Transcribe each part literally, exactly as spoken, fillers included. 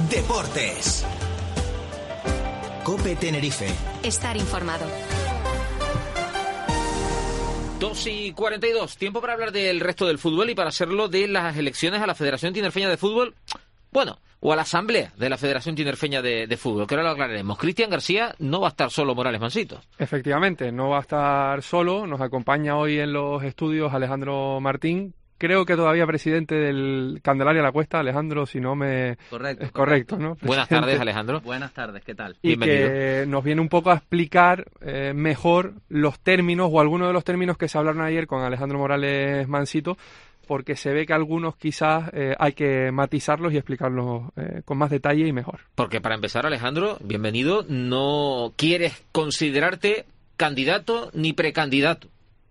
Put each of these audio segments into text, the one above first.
Deportes. COPE Tenerife. Estar informado. dos y cuarenta y dos. Tiempo para hablar del resto del fútbol y para hacerlo de las elecciones a la Federación Tinerfeña de Fútbol. Bueno, o a la Asamblea de la Federación Tinerfeña de, de Fútbol, que ahora lo aclararemos. Cristian García, no va a estar solo Morales Mansito. Efectivamente, no va a estar solo. Nos acompaña hoy en los estudios Alejandro Martín. Creo que todavía presidente del Candelaria La Cuesta, Alejandro, si no me... Correcto. Es correcto, ¿no? Presidente. Buenas tardes, Alejandro. Buenas tardes, ¿qué tal? Y Bienvenido. Que nos viene un poco a explicar eh, mejor los términos o algunos de los términos que se hablaron ayer con Alejandro Morales Mansito, porque se ve que algunos quizás eh, hay que matizarlos y explicarlos eh, con más detalle y mejor. Porque para empezar, Alejandro, bienvenido, no quieres considerarte candidato ni precandidato.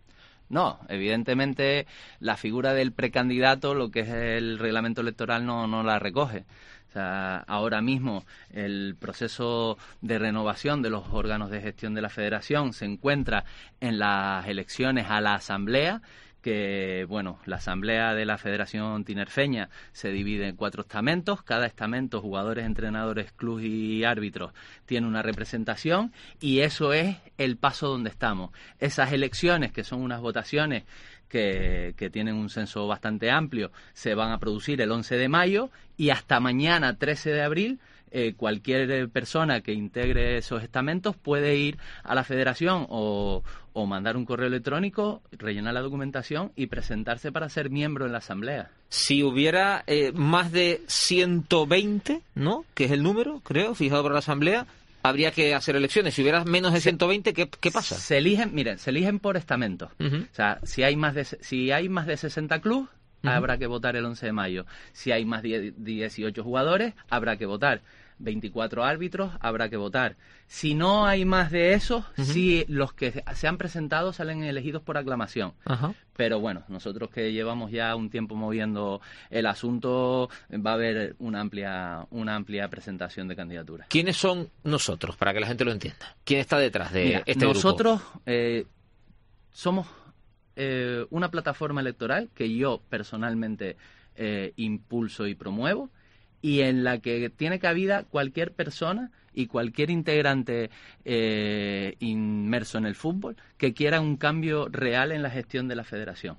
No, evidentemente la figura del precandidato, lo que es el reglamento electoral, no, no la recoge. O sea, ahora mismo el proceso de renovación de los órganos de gestión de la Federación se encuentra en las elecciones a la Asamblea, que, bueno, la Asamblea de la Federación Tinerfeña se divide en cuatro estamentos. Cada estamento, jugadores, entrenadores, club y árbitros, tiene una representación y eso es el paso donde estamos. Esas elecciones, que son unas votaciones que, que tienen un censo bastante amplio, se van a producir el once de mayo y hasta mañana, trece de abril, Eh, cualquier persona que integre esos estamentos puede ir a la federación o, o mandar un correo electrónico, rellenar la documentación y presentarse para ser miembro en la asamblea. Si hubiera eh, más de ciento veinte, ¿no?, que es el número, creo, fijado por la asamblea, habría que hacer elecciones. Si hubiera menos de ciento veinte, ¿qué, qué pasa? Se eligen, miren, se eligen por estamentos. Uh-huh. O sea, si hay más de si hay más de sesenta clubes, uh-huh, habrá que votar el once de mayo. Si hay más de dieciocho jugadores, habrá que votar. veinticuatro árbitros, habrá que votar. Si no hay más de esos, uh-huh, si los que se han presentado salen elegidos por aclamación. Uh-huh. Pero bueno, nosotros que llevamos ya un tiempo moviendo el asunto, va a haber una amplia una amplia presentación de candidaturas. ¿Quiénes son nosotros, para que la gente lo entienda? ¿Quién está detrás de Mira, este nosotros, grupo? Nosotros eh, somos eh, una plataforma electoral que yo personalmente eh, impulso y promuevo, y en la que tiene cabida cualquier persona y cualquier integrante eh, inmerso en el fútbol que quiera un cambio real en la gestión de la federación.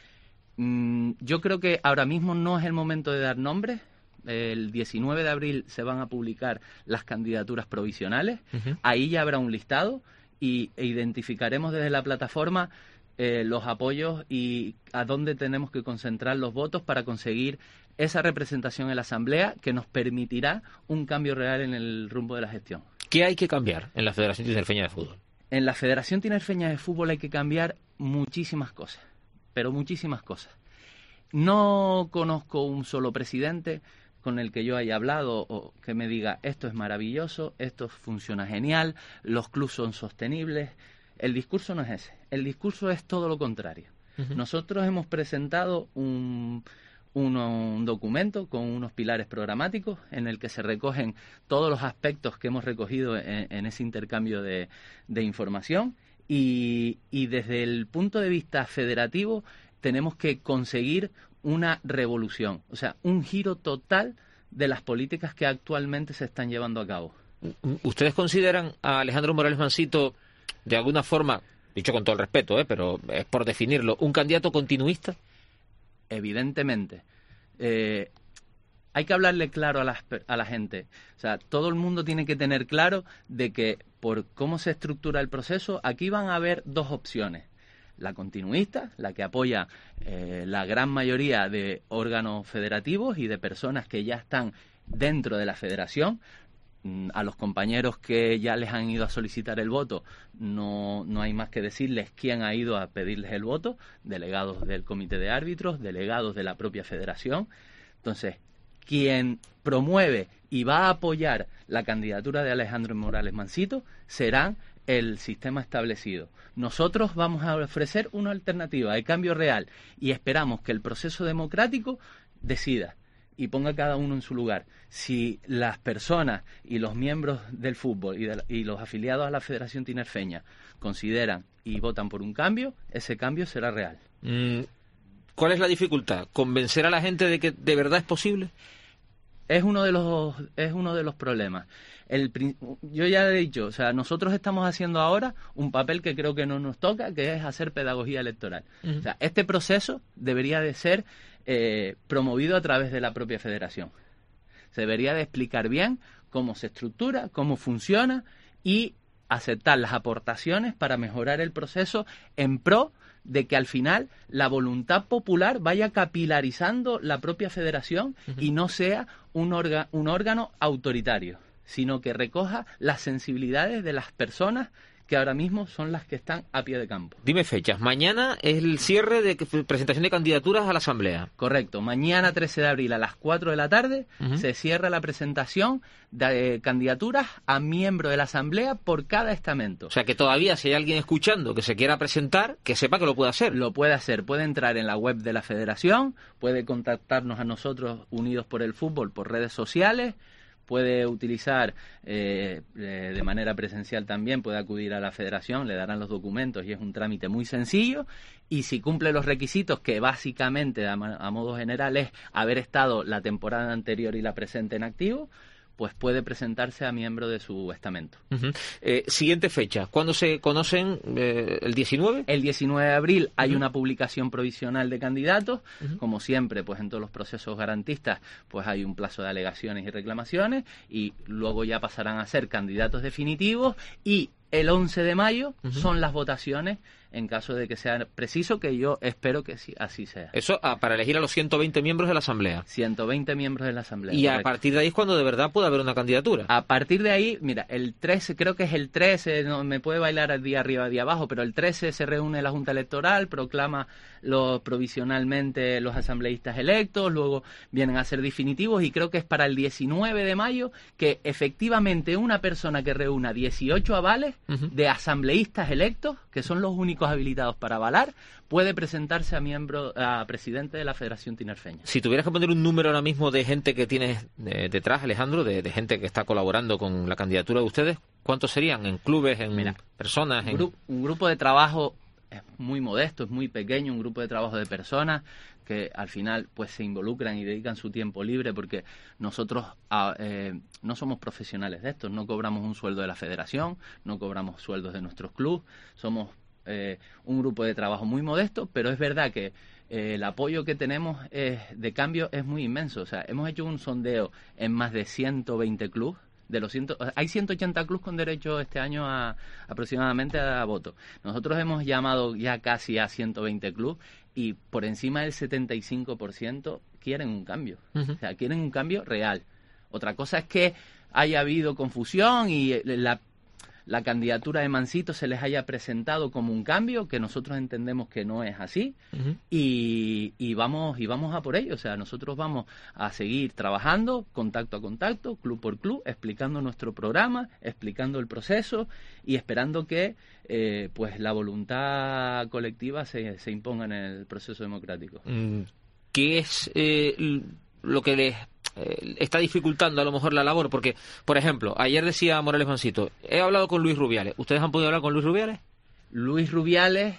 Mm, yo creo que ahora mismo no es el momento de dar nombres. El diecinueve de abril se van a publicar las candidaturas provisionales. Uh-huh. Ahí ya habrá un listado y e identificaremos desde la plataforma eh, los apoyos y a dónde tenemos que concentrar los votos para conseguir esa representación en la Asamblea que nos permitirá un cambio real en el rumbo de la gestión. ¿Qué hay que cambiar en la Federación Tinerfeña de Fútbol? En la Federación Tinerfeña de Fútbol hay que cambiar muchísimas cosas, pero muchísimas cosas. No conozco un solo presidente con el que yo haya hablado o que me diga esto es maravilloso, esto funciona genial, los clubes son sostenibles. El discurso no es ese, el discurso es todo lo contrario. Uh-huh. Nosotros hemos presentado un... Uno, un documento con unos pilares programáticos en el que se recogen todos los aspectos que hemos recogido en, en ese intercambio de, de información y, y desde el punto de vista federativo tenemos que conseguir una revolución, o sea, un giro total de las políticas que actualmente se están llevando a cabo. ¿Ustedes consideran a Alejandro Morales Mansito, de alguna forma, dicho con todo el respeto, ¿eh? pero es por definirlo, un candidato continuista? Evidentemente. Eh, hay que hablarle claro a la, a la gente. O sea, todo el mundo tiene que tener claro de que por cómo se estructura el proceso, aquí van a haber dos opciones. La continuista, la que apoya eh, la gran mayoría de órganos federativos y de personas que ya están dentro de la federación. A los compañeros que ya les han ido a solicitar el voto, no, no hay más que decirles quién ha ido a pedirles el voto, delegados del comité de árbitros, delegados de la propia federación. Entonces, quien promueve y va a apoyar la candidatura de Alejandro Morales Mansito será el sistema establecido. Nosotros vamos a ofrecer una alternativa de cambio real y esperamos que el proceso democrático decida y ponga cada uno en su lugar. Si las personas y los miembros del fútbol y, de, y los afiliados a la Federación Tinerfeña consideran y votan por un cambio, ese cambio será real. Mm, ¿Cuál es la dificultad? ¿Convencer a la gente de que de verdad es posible? es uno de los es uno de los problemas. El, yo ya he dicho, o sea, nosotros estamos haciendo ahora un papel que creo que no nos toca, que es hacer pedagogía electoral. Uh-huh. O sea, este proceso debería de ser eh, promovido a través de la propia federación. Se debería de explicar bien cómo se estructura, cómo funciona y aceptar las aportaciones para mejorar el proceso en pro de que al final la voluntad popular vaya capilarizando la propia federación uh-huh. y no sea un, orga, un órgano autoritario, sino que recoja las sensibilidades de las personas que ahora mismo son las que están a pie de campo. Dime fechas. Mañana es el cierre de presentación de candidaturas a la Asamblea. Correcto. Mañana, trece de abril, a las cuatro de la tarde, uh-huh. se cierra la presentación de eh, candidaturas a miembro de la Asamblea por cada estamento. O sea, que todavía si hay alguien escuchando que se quiera presentar, que sepa que lo puede hacer. Lo puede hacer. Puede entrar en la web de la Federación, puede contactarnos a nosotros, Unidos por el Fútbol, por redes sociales, puede utilizar eh, eh, de manera presencial también, puede acudir a la federación, le darán los documentos y es un trámite muy sencillo. Y si cumple los requisitos, que básicamente a, a modo general es haber estado la temporada anterior y la presente en activo, pues puede presentarse a miembro de su estamento. Uh-huh. Eh, siguiente fecha, ¿cuándo se conocen? Eh, ¿El diecinueve? El diecinueve de abril hay uh-huh. una publicación provisional de candidatos. Uh-huh. Como siempre, pues en todos los procesos garantistas, pues hay un plazo de alegaciones y reclamaciones y luego ya pasarán a ser candidatos definitivos y el once de mayo uh-huh. son las votaciones en caso de que sea preciso, que yo espero que sí, así sea. Eso ah, para elegir a los ciento veinte miembros de la Asamblea. ciento veinte miembros de la Asamblea. Y correcto. A partir de ahí es cuando de verdad puede haber una candidatura. A partir de ahí, mira, el trece, creo que es el trece, no me puede bailar al día arriba, día abajo, pero el trece se reúne la Junta Electoral, proclama los, provisionalmente los asambleístas electos, luego vienen a ser definitivos y creo que es para el diecinueve de mayo que efectivamente una persona que reúna dieciocho avales uh-huh. de asambleístas electos, que son los únicos habilitados para avalar, puede presentarse a miembro, a presidente de la Federación Tinerfeña. Si tuvieras que poner un número ahora mismo de gente que tienes eh, detrás, Alejandro, de, de gente que está colaborando con la candidatura de ustedes, ¿cuántos serían? ¿En clubes, en Mira, personas? Un, en... gru- un grupo de trabajo es muy modesto, es muy pequeño, un grupo de trabajo de personas que al final pues se involucran y dedican su tiempo libre porque nosotros a, eh, no somos profesionales de esto, no cobramos un sueldo de la federación, no cobramos sueldos de nuestros clubes, somos eh, un grupo de trabajo muy modesto, pero es verdad que eh, el apoyo que tenemos eh, de cambio es muy inmenso. O sea, hemos hecho un sondeo en más de ciento veinte clubes. De los ciento, hay ciento ochenta clubes con derecho este año a aproximadamente a voto. Nosotros hemos llamado ya casi a ciento veinte clubes y por encima del setenta y cinco por ciento quieren un cambio. Uh-huh. O sea, quieren un cambio real. Otra cosa es que haya habido confusión y la, la candidatura de Mansito se les haya presentado como un cambio, que nosotros entendemos que no es así, uh-huh. y, y vamos y vamos a por ello. O sea, nosotros vamos a seguir trabajando contacto a contacto, club por club, explicando nuestro programa, explicando el proceso y esperando que eh, pues la voluntad colectiva se, se imponga en el proceso democrático. ¿Qué es eh, lo que les eh, está dificultando a lo mejor la labor? Porque, por ejemplo, ayer decía Morales Mansito, he hablado con Luis Rubiales. ¿Ustedes han podido hablar con Luis Rubiales? Luis Rubiales,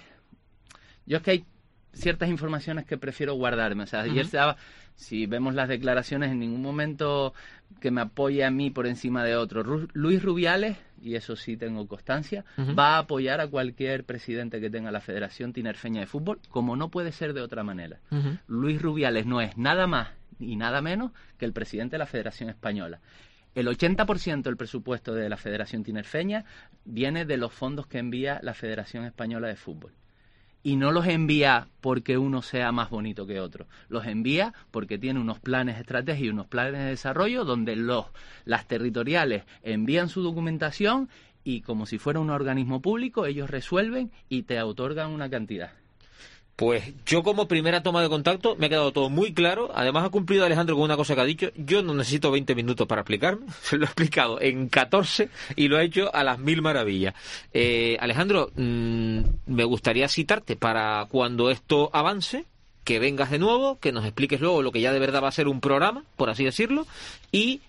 yo es que hay ciertas informaciones que prefiero guardarme. O sea, uh-huh. ayer se daba, si vemos las declaraciones, en ningún momento que me apoye a mí por encima de otro. Ru- Luis Rubiales, y eso sí tengo constancia, uh-huh. va a apoyar a cualquier presidente que tenga la Federación Tinerfeña de Fútbol, como no puede ser de otra manera. Uh-huh. Luis Rubiales no es nada más y nada menos que el presidente de la Federación Española. El ochenta por ciento del presupuesto de la Federación Tinerfeña viene de los fondos que envía la Federación Española de Fútbol. Y no los envía porque uno sea más bonito que otro. Los envía porque tiene unos planes estratégicos y unos planes de desarrollo donde los, las territoriales envían su documentación y como si fuera un organismo público, ellos resuelven y te otorgan una cantidad. Pues yo como primera toma de contacto me ha quedado todo muy claro. Además ha cumplido Alejandro con una cosa que ha dicho. Yo no necesito veinte minutos para explicarme. Se lo he explicado en catorce y lo ha hecho a las mil maravillas. Eh, Alejandro, mmm, me gustaría citarte para cuando esto avance, que vengas de nuevo, que nos expliques luego lo que ya de verdad va a ser un programa, por así decirlo, y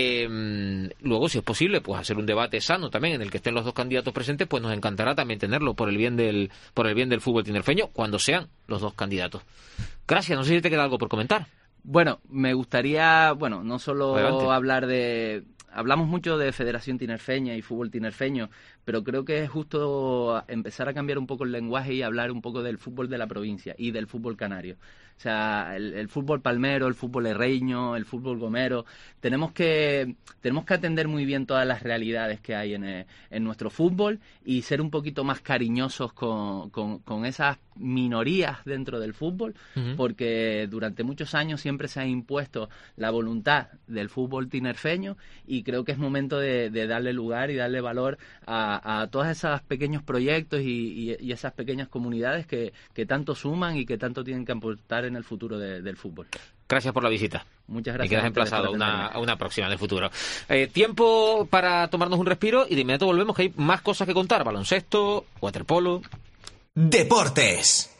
Eh, luego, si es posible, pues hacer un debate sano también en el que estén los dos candidatos presentes, pues nos encantará también tenerlo por el bien del por el bien del fútbol tinerfeño cuando sean los dos candidatos. Gracias, no sé si te queda algo por comentar. Bueno, me gustaría, bueno, no solo Adelante. hablar de... Hablamos mucho de Federación Tinerfeña y fútbol tinerfeño, pero creo que es justo empezar a cambiar un poco el lenguaje y hablar un poco del fútbol de la provincia y del fútbol canario. O sea, el, el fútbol palmero, el fútbol herreño, el fútbol gomero, tenemos que tenemos que atender muy bien todas las realidades que hay en, eh, en nuestro fútbol y ser un poquito más cariñosos con, con, con esas minorías dentro del fútbol, uh-huh. porque durante muchos años siempre se ha impuesto la voluntad del fútbol tinerfeño y creo que es momento de, de darle lugar y darle valor a, a todos esos pequeños proyectos y, y, y esas pequeñas comunidades que, que tanto suman y que tanto tienen que aportar en el futuro de, del fútbol. Gracias por la visita. Muchas gracias. Y quedas emplazado a una, a una próxima en el futuro. Eh, tiempo para tomarnos un respiro y de inmediato volvemos, que hay más cosas que contar. Baloncesto, waterpolo. Deportes.